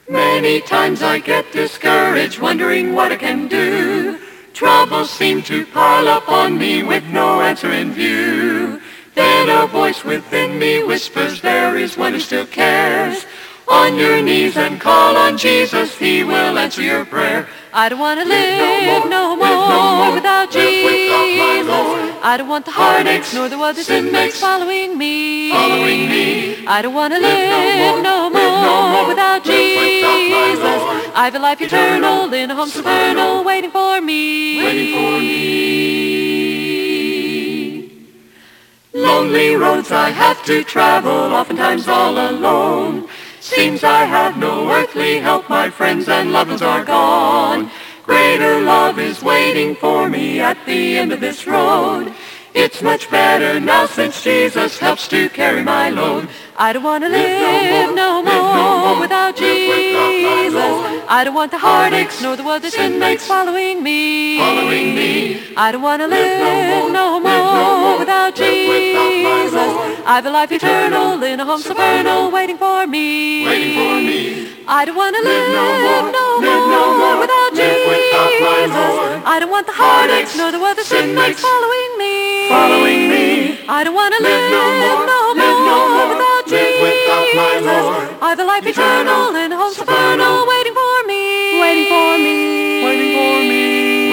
Many times I get discouraged, wondering what I can do. Troubles seem to pile up on me with no answer in view. Then a voice within me whispers, there is one who still cares. On your knees and call on Jesus, he will answer your prayer. I don't want to live no more without Jesus. I don't want the heartaches nor the what the sin makes following me. I don't want to live no more without Jesus. I've a life eternal in a home supernal waiting for me. Lonely roads I have to travel, oftentimes all alone. Seems I have no earthly help, my friends and loved ones are gone. Greater love is waiting for me at the end of this road. It's much better now since Jesus helps to carry my load. I don't want to live no more without Jesus. I don't want the heartaches nor the what the sin makes following me. I don't want to live no more without Jesus. I've a life eternal in a home supernal waiting for me. I don't want to live no more without Jesus. I don't want the heartaches nor the what the sin makes following me. I don't want to live no more without Jesus. I've a life eternal and a home supernal waiting for me. Waiting for me. Waiting for me.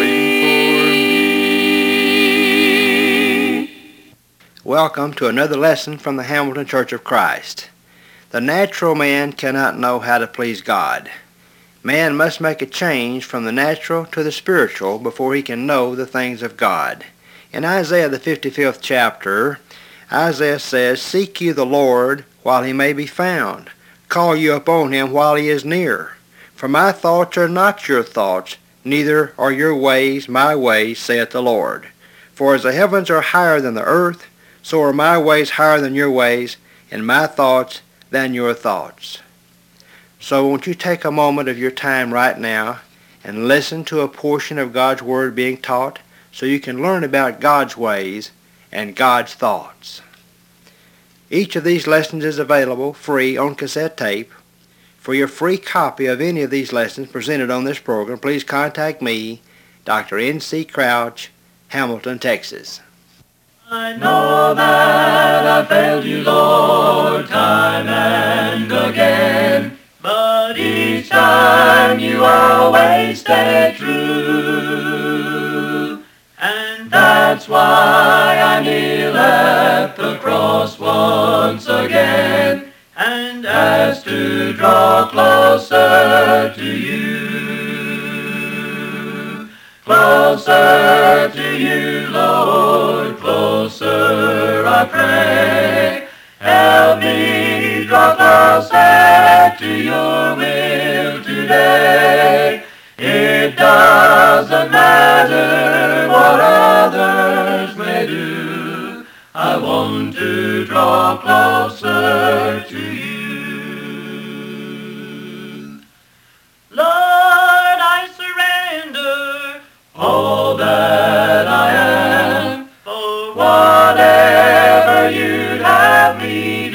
Waiting for me. Welcome to another lesson from the Hamilton Church of Christ. The natural man cannot know how to please God. Man must make a change from the natural to the spiritual before he can know the things of God. In Isaiah the 55th chapter, Isaiah says, "Seek ye the Lord while he may be found. Call you upon him while he is near. For my thoughts are not your thoughts, neither are your ways my ways, saith the Lord. For as the heavens are higher than the earth, so are my ways higher than your ways, and my thoughts than your thoughts." So won't you take a moment of your time right now and listen to a portion of God's Word being taught so you can learn about God's ways and God's thoughts. Each of these lessons is available free on cassette tape. For your free copy of any of these lessons presented on this program, please contact me, Dr. N.C. Crouch, Hamilton, Texas. I know that I failed you, Lord, time and again, but each time you always stayed true. And that's why I kneel at the cross once again and ask to draw closer to you. Closer to you, Lord, closer I pray. Help me draw closer to your will today. It doesn't matter what others may do. I want to draw closer to you. Lord, I surrender all that I am for whatever you'd have me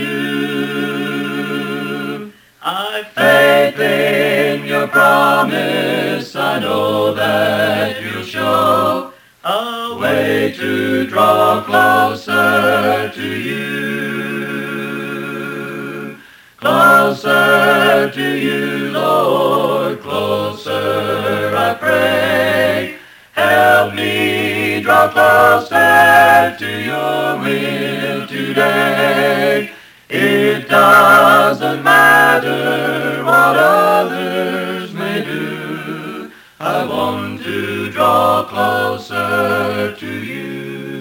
do. I've faith in your promise. I know that you'll show a way to draw closer to you. Closer to you, Lord, closer I pray. Help me draw closer to your will today. It doesn't matter what others may do. I want to draw closer to you.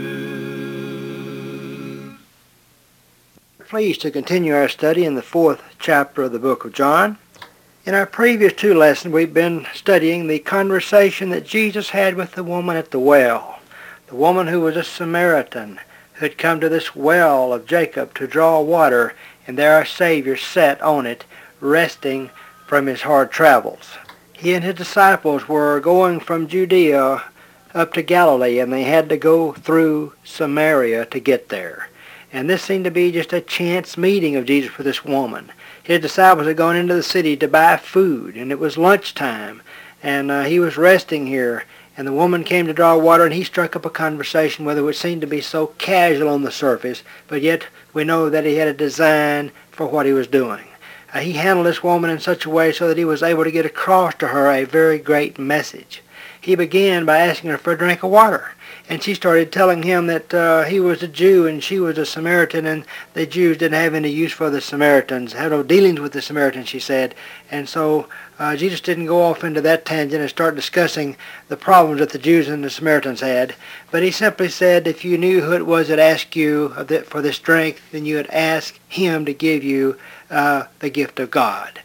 Pleased to continue our study in the 4th chapter of the book of John. In our previous 2 lessons, we've been studying the conversation that Jesus had with the woman at the well, the woman who was a Samaritan, who had come to this well of Jacob to draw water, and there our Savior sat on it, resting from his hard travels. He and his disciples were going from Judea up to Galilee, and they had to go through Samaria to get there. And this seemed to be just a chance meeting of Jesus with this woman. His disciples had gone into the city to buy food, and it was lunchtime, and he was resting here. And the woman came to draw water, and he struck up a conversation with her which seemed to be so casual on the surface, but yet we know that he had a design for what he was doing. He handled this woman in such a way so that he was able to get across to her a very great message. He began by asking her for a drink of water, and she started telling him that he was a Jew and she was a Samaritan, and the Jews didn't have any use for the Samaritans, had no dealings with the Samaritans, she said. And so Jesus didn't go off into that tangent and start discussing the problems that the Jews and the Samaritans had, but he simply said, if you knew who it was that asked you for this drink, then you would ask him to give you the gift of God.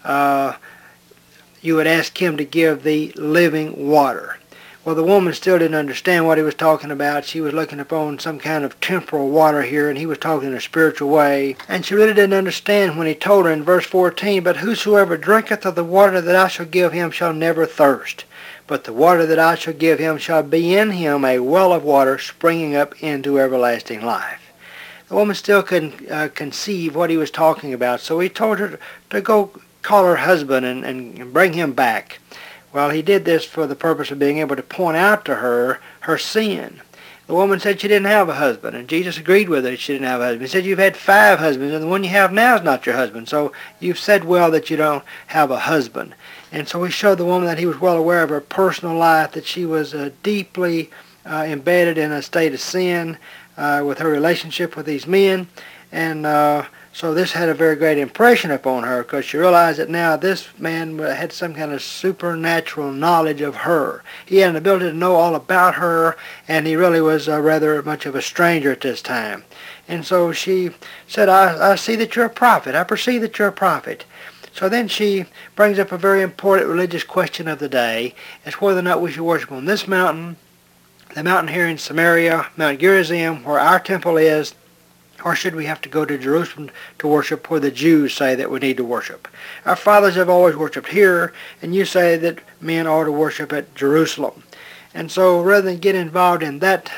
You would ask him to give the living water. Well, the woman still didn't understand what he was talking about. She was looking upon some kind of temporal water here, and he was talking in a spiritual way. And she really didn't understand when he told her in verse 14, but whosoever drinketh of the water that I shall give him shall never thirst. But the water that I shall give him shall be in him a well of water springing up into everlasting life. The woman still couldn't conceive what he was talking about, so he told her to go call her husband and bring him back. Well, he did this for the purpose of being able to point out to her her sin. The woman said she didn't have a husband, and Jesus agreed with her that she didn't have a husband. He said, you've had 5 husbands, and the one you have now is not your husband, so you've said well that you don't have a husband. And so he showed the woman that he was well aware of her personal life, that she was deeply embedded in a state of sin with her relationship with these men, and so this had a very great impression upon her, because she realized that now this man had some kind of supernatural knowledge of her. He had an ability to know all about her, and he really was rather much of a stranger at this time. And so she said, I see that you're a prophet. I perceive that you're a prophet. So then she brings up a very important religious question of the day, as whether or not we should worship on this mountain, the mountain here in Samaria, Mount Gerizim, where our temple is, or should we have to go to Jerusalem to worship where the Jews say that we need to worship? Our fathers have always worshipped here, and you say that men ought to worship at Jerusalem. And so rather than get involved in that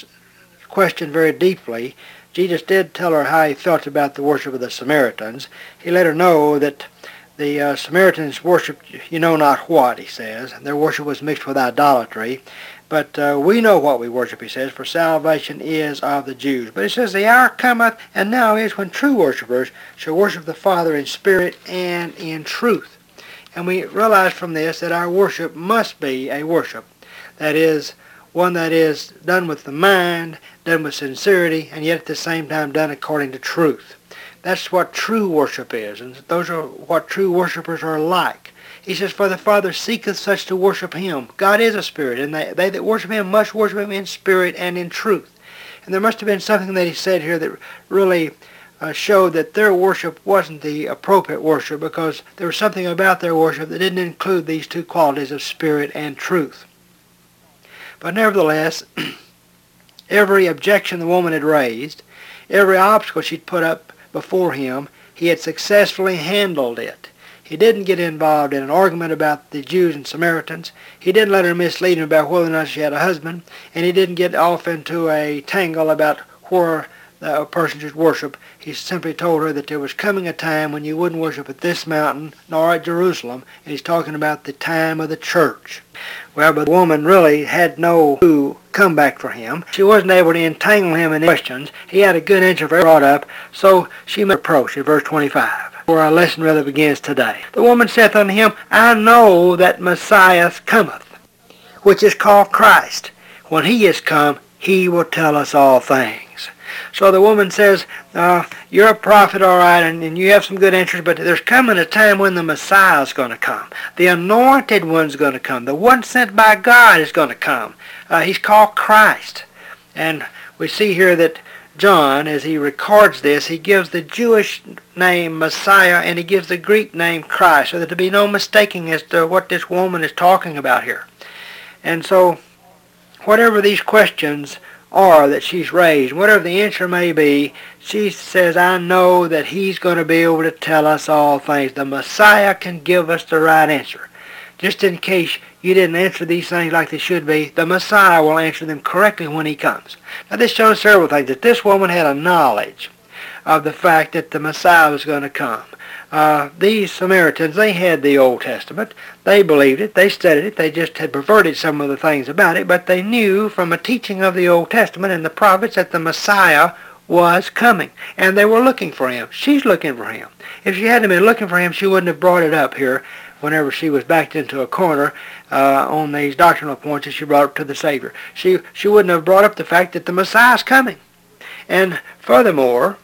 question very deeply, Jesus did tell her how he felt about the worship of the Samaritans. He let her know that the Samaritans worshipped you know not what, he says. Their worship was mixed with idolatry. But we know what we worship, he says, for salvation is of the Jews. But he says, the hour cometh, and now is, when true worshipers shall worship the Father in spirit and in truth. And we realize from this that our worship must be a worship that is one that is done with the mind, done with sincerity, and yet at the same time done according to truth. That's what true worship is, and those are what true worshipers are like. He says, for the Father seeketh such to worship him. God is a spirit, and they that worship him must worship him in spirit and in truth. And there must have been something that he said here that really showed that their worship wasn't the appropriate worship, because there was something about their worship that didn't include these two qualities of spirit and truth. But nevertheless, every objection the woman had raised, every obstacle she'd put up before him, he had successfully handled it. He didn't get involved in an argument about the Jews and Samaritans. He didn't let her mislead him about whether or not she had a husband. And he didn't get off into a tangle about where a person should worship. He simply told her that there was coming a time when you wouldn't worship at this mountain nor at Jerusalem. And he's talking about the time of the church. Well, but the woman really had no comeback for him. She wasn't able to entangle him in questions. He had a good answer for her brought up, so she made approach in verse 25. Where our lesson really begins today. The woman saith unto him, I know that Messiah cometh, which is called Christ. When he is come, he will tell us all things. So the woman says, you're a prophet, all right, and you have some good answers, but there's coming a time when the Messiah is going to come. The anointed one's going to come. The one sent by God is going to come. He's called Christ. And we see here that John, as he records this, he gives the Jewish name Messiah and he gives the Greek name Christ, so that there be no mistaking as to what this woman is talking about here. And so, whatever these questions are that she's raised, whatever the answer may be, she says, I know that he's going to be able to tell us all things. The Messiah can give us the right answer. just in case you didn't answer these things like they should be, the Messiah will answer them correctly when he comes. Now this shows several things, that this woman had a knowledge of the fact that the Messiah was going to come. These Samaritans, they had the Old Testament. They believed it. They studied it. They just had perverted some of the things about it, but they knew from a teaching of the Old Testament and the prophets that the Messiah was coming, and they were looking for him. She's looking for him. If she hadn't been looking for him, she wouldn't have brought it up here whenever she was backed into a corner on these doctrinal points that she brought up to the Savior. She wouldn't have brought up the fact that the Messiah's coming. And furthermore,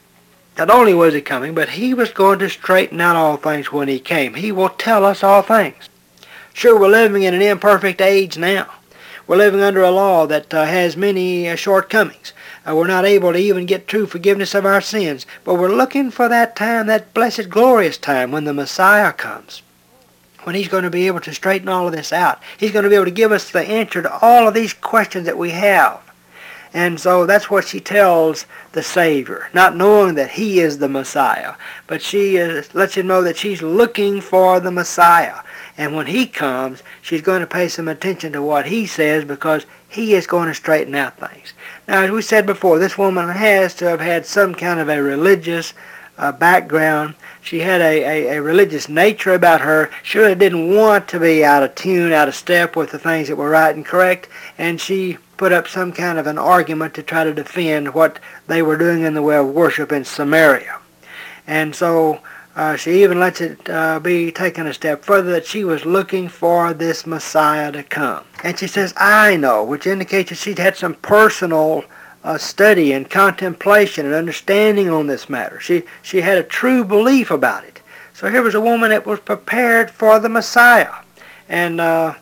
not only was he coming, but he was going to straighten out all things when he came. He will tell us all things. Sure, we're living in an imperfect age now. We're living under a law that has many shortcomings. We're not able to even get true forgiveness of our sins. But we're looking for that time, that blessed, glorious time when the Messiah comes, when he's going to be able to straighten all of this out. He's going to be able to give us the answer to all of these questions that we have. And so that's what she tells the Savior, not knowing that he is the Messiah. But she lets him know that she's looking for the Messiah. And when he comes, she's going to pay some attention to what he says, because he is going to straighten out things. Now, as we said before, this woman has to have had some kind of a religious background. She had a religious nature about her. She really didn't want to be out of tune, out of step with the things that were right and correct. And she put up some kind of an argument to try to defend what they were doing in the way of worship in Samaria. And so she even lets it be taken a step further, that she was looking for this Messiah to come. And she says, I know, which indicates that she'd had some personal study and contemplation and understanding on this matter. She had a true belief about it. So here was a woman that was prepared for the Messiah. And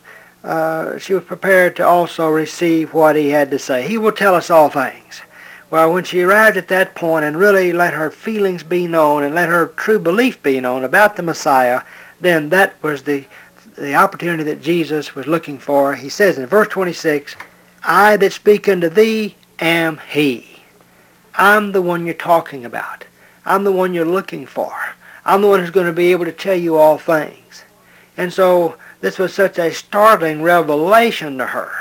she was prepared to also receive what he had to say. He will tell us all things. Well, when she arrived at that point and really let her feelings be known and let her true belief be known about the Messiah, then that was the opportunity that Jesus was looking for. He says in verse 26, I that speak unto thee am he. I'm the one you're talking about. I'm the one you're looking for. I'm the one who's going to be able to tell you all things. And so this was such a startling revelation to her.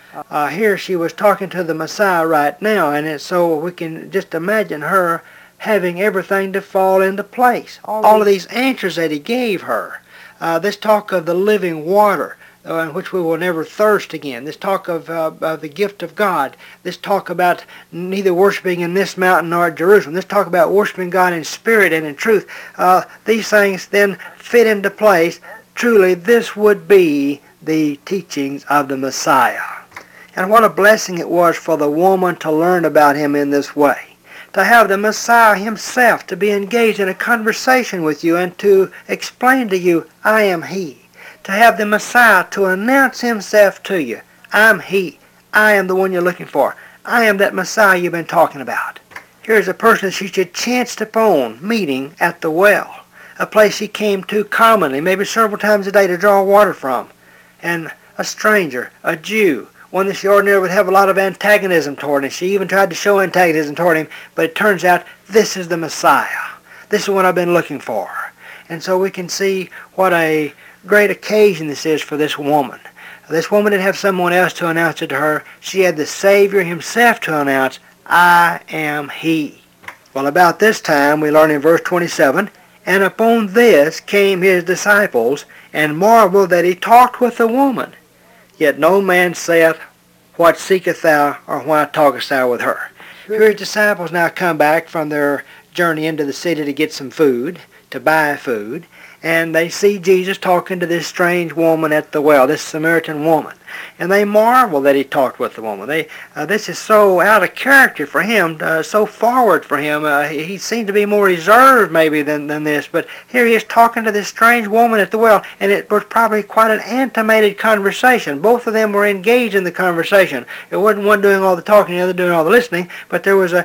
Here she was talking to the Messiah right now, and so we can just imagine her having everything to fall into place. All of these answers that he gave her. This talk of the living water, in which we will never thirst again. This talk of the gift of God. This talk about neither worshiping in this mountain nor at Jerusalem. This talk about worshiping God in spirit and in truth. These things then fit into place. Truly, this would be the teachings of the Messiah. And what a blessing it was for the woman to learn about him in this way. To have the Messiah himself to be engaged in a conversation with you and to explain to you, I am he. To have the Messiah to announce himself to you, I'm he. I am the one you're looking for. I am that Messiah you've been talking about. Here's a person she should chance upon meeting at the well, a place she came to commonly, maybe several times a day, to draw water from. And a stranger, a Jew, one that she ordinarily would have a lot of antagonism toward, and she even tried to show antagonism toward him, but it turns out this is the Messiah. This is what I've been looking for. And so we can see what a great occasion this is for this woman. This woman didn't have someone else to announce it to her. She had the Savior himself to announce, I am he. Well, about this time, we learn in verse 27, and upon this came his disciples, and marveled that he talked with the woman. Yet no man saith, What seekest thou, or why talkest thou with her? Here his disciples now come back from their journey into the city to get some food, to buy food, and they see Jesus talking to this strange woman at the well, this Samaritan woman. And they marvel that he talked with the woman. This is so out of character for him, so forward for him. He seemed to be more reserved maybe than this, but here he is talking to this strange woman at the well, and it was probably quite an animated conversation. Both of them were engaged in the conversation. It wasn't one doing all the talking, the other doing all the listening, but there was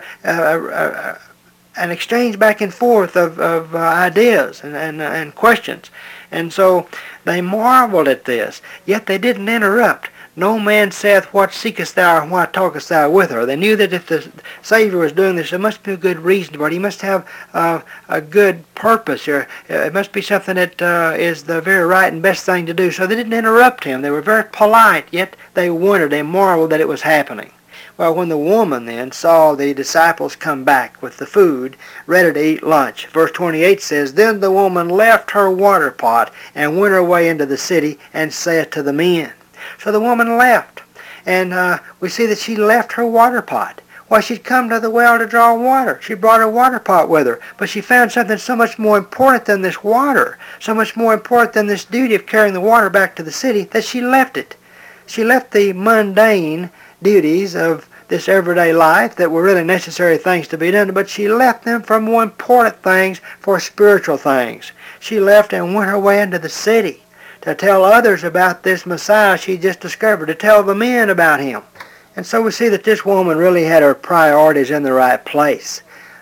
an exchange back and forth of ideas and questions. And so they marveled at this, yet they didn't interrupt. No man saith, What seekest thou, or why talkest thou with her? They knew that if the Savior was doing this, there must be a good reason for it. He must have a good purpose, or it must be something that is the very right and best thing to do. So they didn't interrupt him. They were very polite, yet they wondered, they marveled that it was happening. Well, when the woman then saw the disciples come back with the food, ready to eat lunch, verse 28 says, Then the woman left her water pot and went her way into the city and said to the men. So the woman left, and we see that she left her water pot. Why, she'd come to the well to draw water. She brought her water pot with her, but she found something so much more important than this water, so much more important than this duty of carrying the water back to the city, that she left it. She left the mundane duties of this everyday life that were really necessary things to be done, but she left them for more important things, for spiritual things. She left and went her way into the city to tell others about this Messiah she just discovered, to tell the men about him. And so we see that this woman really had her priorities in the right place.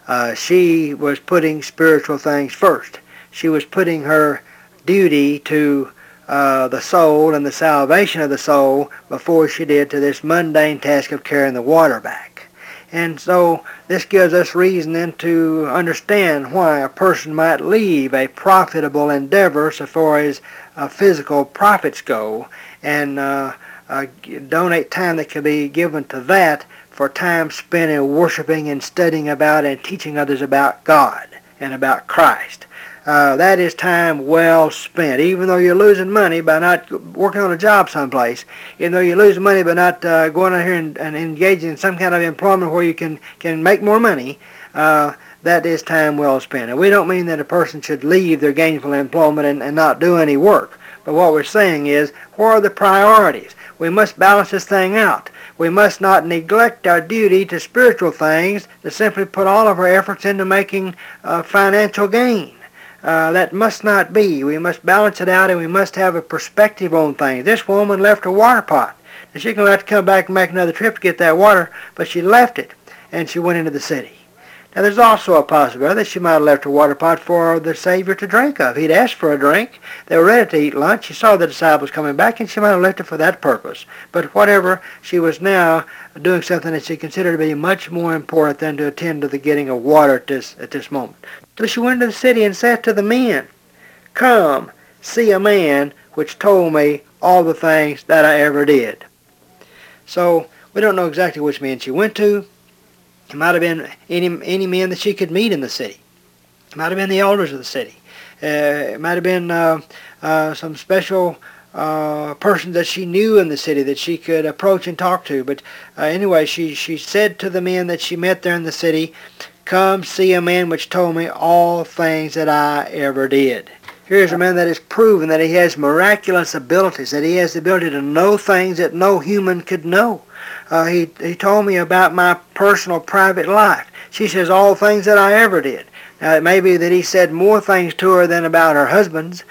She was putting spiritual things first. She was putting her duty to the soul and the salvation of the soul before she did to this mundane task of carrying the water back. And so this gives us reason then to understand why a person might leave a profitable endeavor so far as physical profits go and donate time that could be given to that for time spent in worshiping and studying about and teaching others about God and about Christ. That is time well spent. Even though you're losing money by not working on a job someplace, even though you're losing money by not going out here and engaging in some kind of employment where you can make more money, that is time well spent. And we don't mean that a person should leave their gainful employment and not do any work. But what we're saying is, where are the priorities? We must balance this thing out. We must not neglect our duty to spiritual things to simply put all of our efforts into making financial gain. That must not be. We must balance it out, and we must have a perspective on things. This woman left her water pot. And she's going to have to come back and make another trip to get that water, but she left it, and she went into the city. Now, there's also a possibility that she might have left her water pot for the Savior to drink of. He'd asked for a drink. They were ready to eat lunch. She saw the disciples coming back, and she might have left it for that purpose. But whatever, she was now doing something that she considered to be much more important than to attend to the getting of water at this moment. So she went into the city and said to the men, Come, see a man which told me all the things that I ever did. So we don't know exactly which man she went to. It might have been any men that she could meet in the city. It might have been the elders of the city. It might have been some special persons that she knew in the city that she could approach and talk to. But anyway, she said to the men that she met there in the city, Come see a man which told me all things that I ever did. Here's a man that has proven that he has miraculous abilities, that he has the ability to know things that no human could know. He told me about my personal private life. She says all things that I ever did. Now it may be that he said more things to her than about her husband's,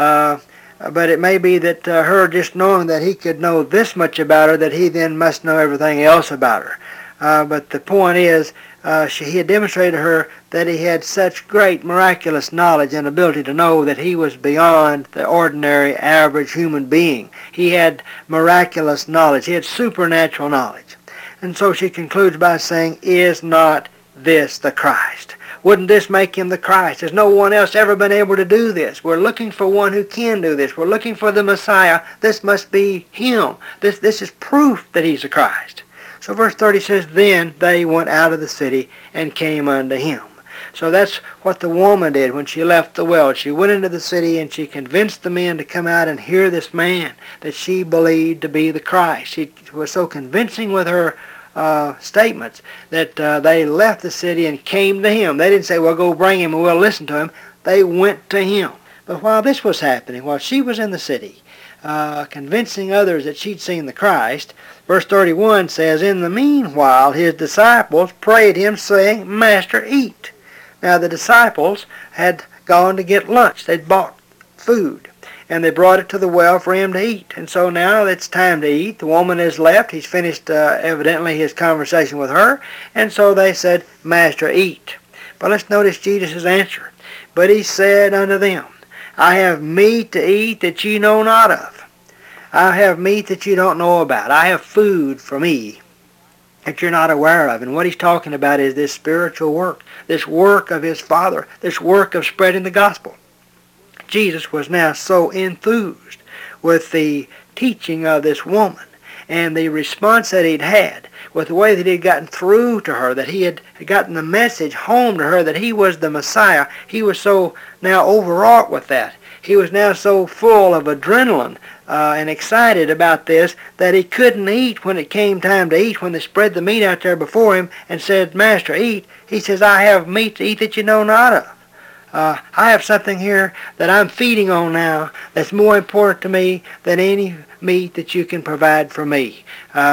but it may be that her just knowing that he could know this much about her, that he then must know everything else about her. But the point is, he had demonstrated to her that he had such great miraculous knowledge and ability to know that he was beyond the ordinary average human being. He had miraculous knowledge. He had supernatural knowledge. And so she concludes by saying, Is not this the Christ? Wouldn't this make him the Christ? Has no one else ever been able to do this? We're looking for one who can do this. We're looking for the Messiah. This must be him. This is proof that he's the Christ. So verse 30 says, Then they went out of the city and came unto him. So that's what the woman did when she left the well. She went into the city and she convinced the men to come out and hear this man that she believed to be the Christ. She was so convincing with her statements that they left the city and came to him. They didn't say, well, go bring him and we'll listen to him. They went to him. But while this was happening, while she was in the city, convincing others that she'd seen the Christ, verse 31 says, In the meanwhile his disciples prayed him, saying, Master, eat. Now the disciples had gone to get lunch. They'd bought food, and they brought it to the well for him to eat. And so now it's time to eat. The woman has left. He's finished evidently his conversation with her. And so they said, Master, eat. But let's notice Jesus' answer. But he said unto them, I have meat to eat that ye know not of. I have meat that you don't know about. I have food for me that you're not aware of. And what he's talking about is this spiritual work, this work of his Father, this work of spreading the gospel. Jesus was now so enthused with the teaching of this woman and the response that he'd had, with the way that he'd gotten through to her, that he had gotten the message home to her that he was the Messiah. He was so now overwrought with that. He was now so full of adrenaline and excited about this that he couldn't eat when it came time to eat. When they spread the meat out there before him and said, "Master, eat," he says, "I have meat to eat that you know not of. I have something here that I'm feeding on now that's more important to me than any meat that you can provide for me.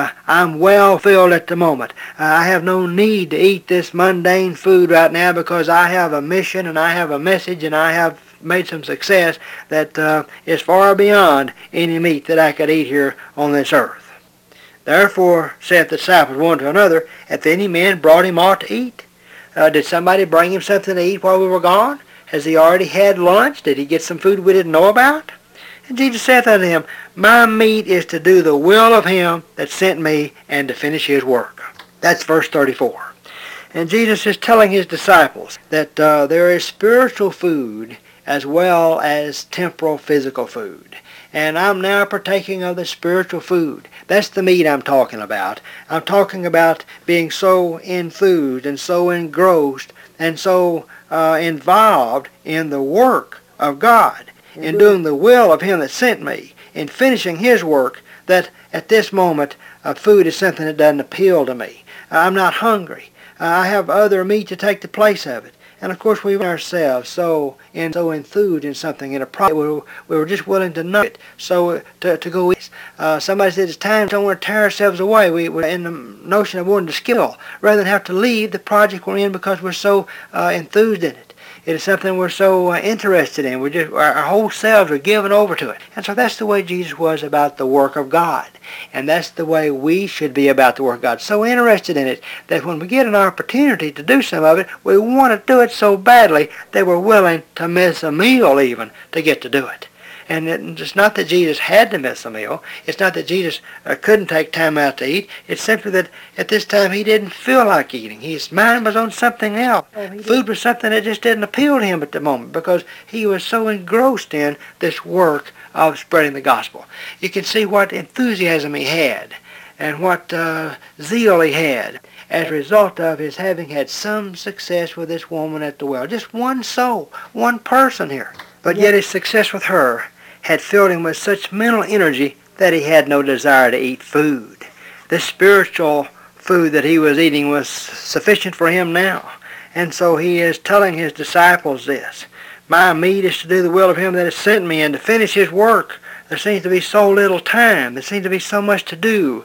I'm well filled at the moment. I have no need to eat this mundane food right now because I have a mission and I have a message and I have made some success that is far beyond any meat that I could eat here on this earth." Therefore, saith the disciples one to another, "Hath any man brought him aught to eat?" Did somebody bring him something to eat while we were gone? Has he already had lunch? Did he get some food we didn't know about? And Jesus saith unto him, "My meat is to do the will of him that sent me and to finish his work." That's verse 34. And Jesus is telling his disciples that there is spiritual food as well as temporal physical food. And I'm now partaking of the spiritual food. That's the meat I'm talking about. I'm talking about being so enthused and so engrossed and so involved in the work of God, in doing the will of him that sent me, in finishing his work, that at this moment food is something that doesn't appeal to me. I'm not hungry. I have other meat to take the place of it. And of course we ourselves so enthused in something, in a project, we were just willing to know it, so to go eat. Somebody said it's time, don't want to tear ourselves away. We're in the notion of wanting to skill rather than have to leave the project we're in because we're so enthused in it. It is something we're so interested in. Our whole selves are given over to it. And so that's the way Jesus was about the work of God. And that's the way we should be about the work of God. So interested in it that when we get an opportunity to do some of it, we want to do it so badly that we're willing to miss a meal even to get to do it. And it's not that Jesus had to miss a meal. It's not that Jesus couldn't take time out to eat. It's simply that at this time he didn't feel like eating. His mind was on something else. Food was something that just didn't appeal to him at the moment because he was so engrossed in this work of spreading the gospel. You can see what enthusiasm he had and what zeal he had as a result of his having had some success with this woman at the well. Just one soul, one person here. But yet his success with her had filled him with such mental energy that he had no desire to eat food. This spiritual food that he was eating was sufficient for him now. And so he is telling his disciples this. My meat is to do the will of him that has sent me and to finish his work. There seems to be so little time. There seems to be so much to do.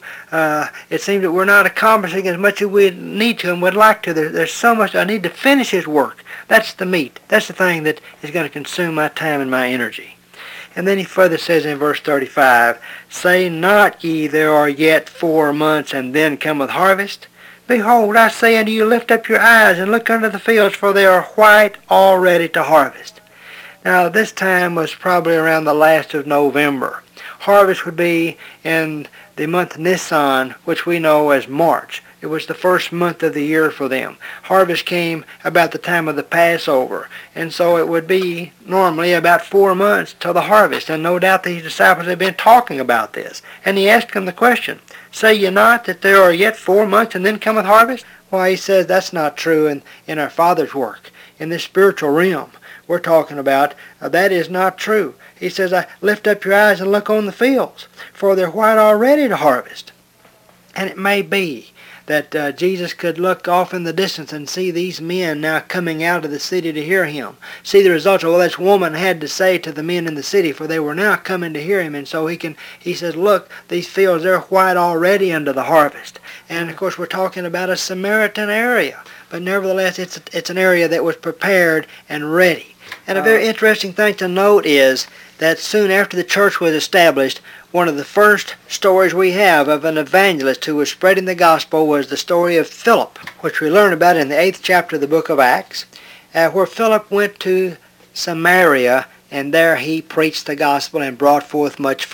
It seems that we're not accomplishing as much as we need to and would like to. There's so much. I need to finish his work. That's the meat. That's the thing that is going to consume my time and my energy. And then he further says in verse 35, Say not ye, there are yet 4 months, and then cometh harvest? Behold, I say unto you, lift up your eyes and look unto the fields, for they are white already to harvest. Now, this time was probably around the last of November. Harvest would be in the month Nisan, which we know as March. It was the first month of the year for them. Harvest came about the time of the Passover, and so it would be normally about 4 months till the harvest. And no doubt these disciples had been talking about this. And he asked them the question, Say ye not that there are yet 4 months and then cometh harvest? Why, he says that's not true in our Father's work, in this spiritual realm we're talking about. That is not true. He says, lift up your eyes and look on the fields, for they're white already to harvest. And it may be that Jesus could look off in the distance and see these men now coming out of the city to hear him. See the results of what this woman had to say to the men in the city, for they were now coming to hear him. And so he says, look, these fields, they're white already unto the harvest. And of course we're talking about a Samaritan area. But nevertheless, it's an area that was prepared and ready. And a very interesting thing to note is that soon after the church was established, one of the first stories we have of an evangelist who was spreading the gospel was the story of Philip, which we learn about in the 8th chapter of the book of Acts, where Philip went to Samaria, and there he preached the gospel and brought forth much fruit.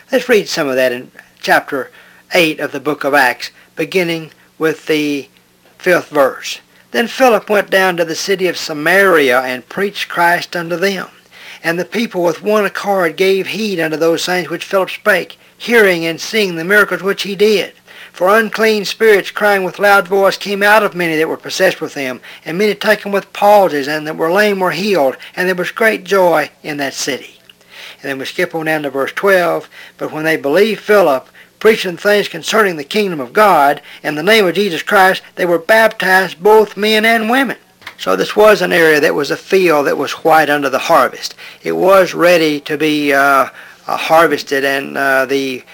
Let's read some of that in chapter 8 of the book of Acts, beginning with the 5th verse. Then Philip went down to the city of Samaria and preached Christ unto them. And the people with one accord gave heed unto those things which Philip spake, hearing and seeing the miracles which he did. For unclean spirits crying with loud voice came out of many that were possessed with them, and many taken with palsies, and that were lame were healed, and there was great joy in that city. And then we skip on down to verse 12. But when they believed Philip, preaching things concerning the kingdom of God, in the name of Jesus Christ, they were baptized, both men and women. So this was an area that was a field that was white unto the harvest. It was ready to be harvested, and the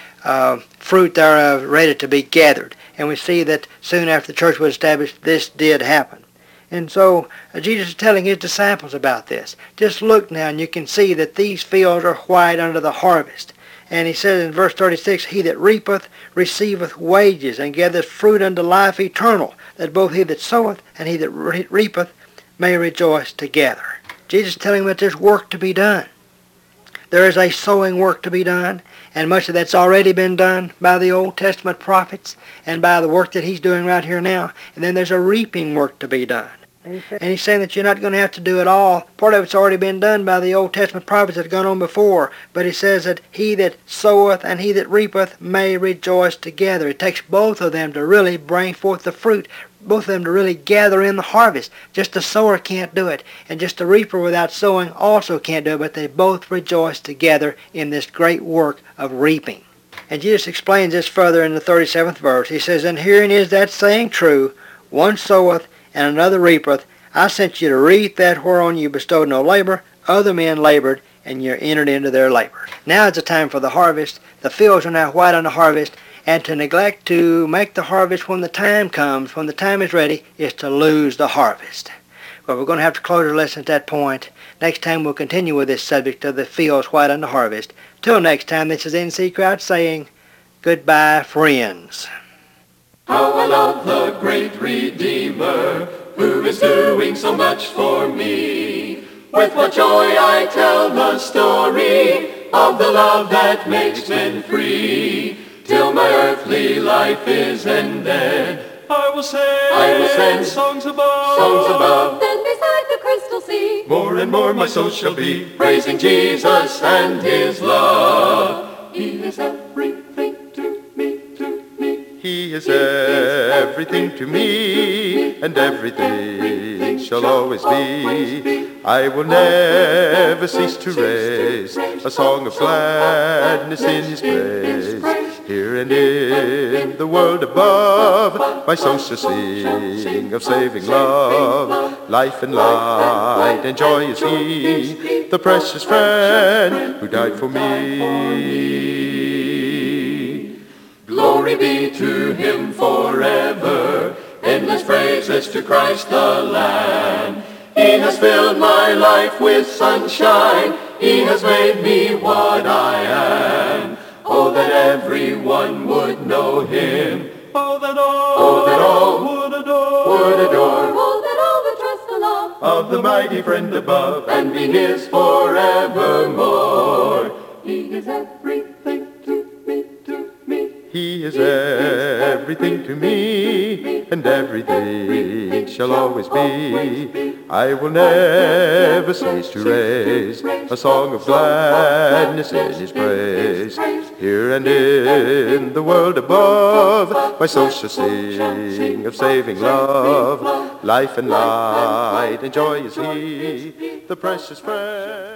fruit thereof ready to be gathered. And we see that soon after the church was established, this did happen. And so Jesus is telling his disciples about this. Just look now, and you can see that these fields are white unto the harvest. And he says in verse 36, He that reapeth receiveth wages, and gathereth fruit unto life eternal, that both he that soweth and he that reapeth may rejoice together. Jesus is telling them that there's work to be done. There is a sowing work to be done, and much of that's already been done by the Old Testament prophets and by the work that he's doing right here now. And then there's a reaping work to be done. And he's saying that you're not going to have to do it all. Part of it's already been done by the Old Testament prophets that have gone on before. But he says that he that soweth and he that reapeth may rejoice together. It takes both of them to really bring forth the fruit. Both of them to really gather in the harvest. Just the sower can't do it. And just the reaper without sowing also can't do it. But they both rejoice together in this great work of reaping. And Jesus explains this further in the 37th verse. He says, And herein is that saying true, one soweth and another reapeth. I sent you to reap that whereon you bestowed no labor. Other men labored, and you entered into their labor. Now is the time for the harvest. The fields are now white on the harvest, and to neglect to make the harvest when the time comes, when the time is ready, is to lose the harvest. Well, we're going to have to close our lesson at that point. Next time we'll continue with this subject of the fields white on the harvest. Till next time, this is N.C. Crouch saying, goodbye, friends. How I love the great Redeemer, who is doing so much for me. With what joy I tell the story of the love that makes men free. Till my earthly life is ended, I will sing songs above. Then beside the crystal sea, More and more my soul shall be praising Jesus and his love. He is everything to me, He is everything to me, and everything shall always be. I will never cease to raise a song of gladness in his praise. Here and in the world above, my soul shall sing of saving love. Life and light and joy is he, the precious friend who died for me. Glory be to him forever, endless praises to Christ the Lamb. He has filled my life with sunshine, he has made me what I am. Oh, that everyone would know him, oh, that all would adore, oh, that all would trust the love of the mighty friend above, and be his forevermore. He is everything to me, He is everything to me, and everything shall always be. I will never cease to raise a song of gladness in his praise. Here and in the world above, my soul shall sing of saving love. Life and light and joy is he, the precious friend.